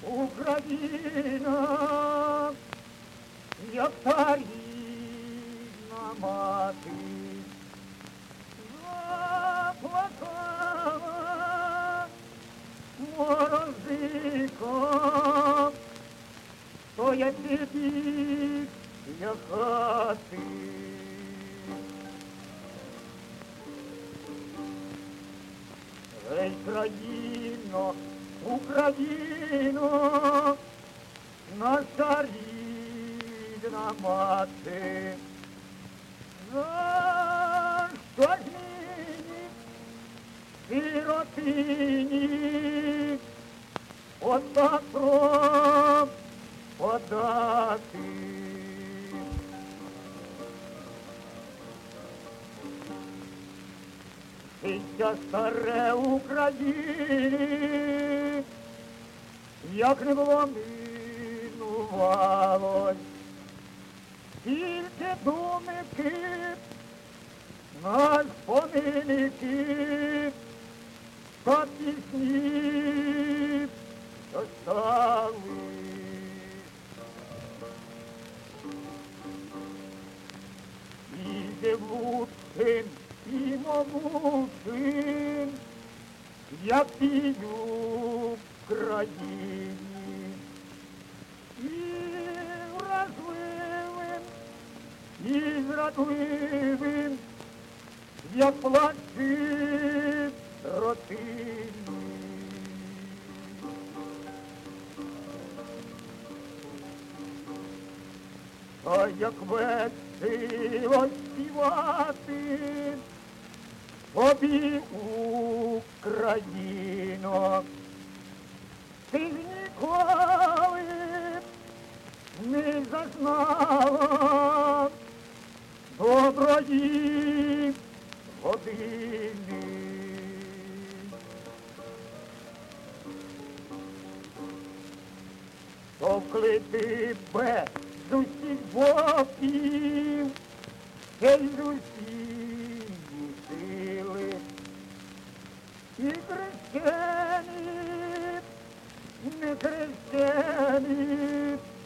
Україна, як та рідна мати, заплакала морозиком, стоять бік я хати. Ей, країно, Україно, наша рідна мати, за що ж нині сиротині отак пропадати? Життя старе України, як не було минувалось, тільки думки, наш помилки, та пісні зостались. Тільки Луцин і Мамушин, як і в країні, і вразливим, і зрадливим, як плаче родині. А як весело співати тобі, Україно, ти ж ніколи не зазнала доброї години. Товкли тебе з усіх боків, ще й з усіх сили, і хрещені, і не хрещені,